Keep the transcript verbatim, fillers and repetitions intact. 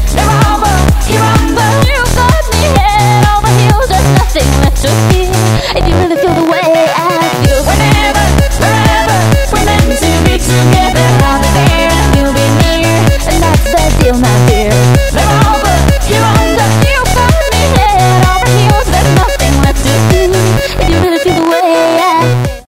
Revolver, you rumble, you got me head over heels. There's nothing left to fear.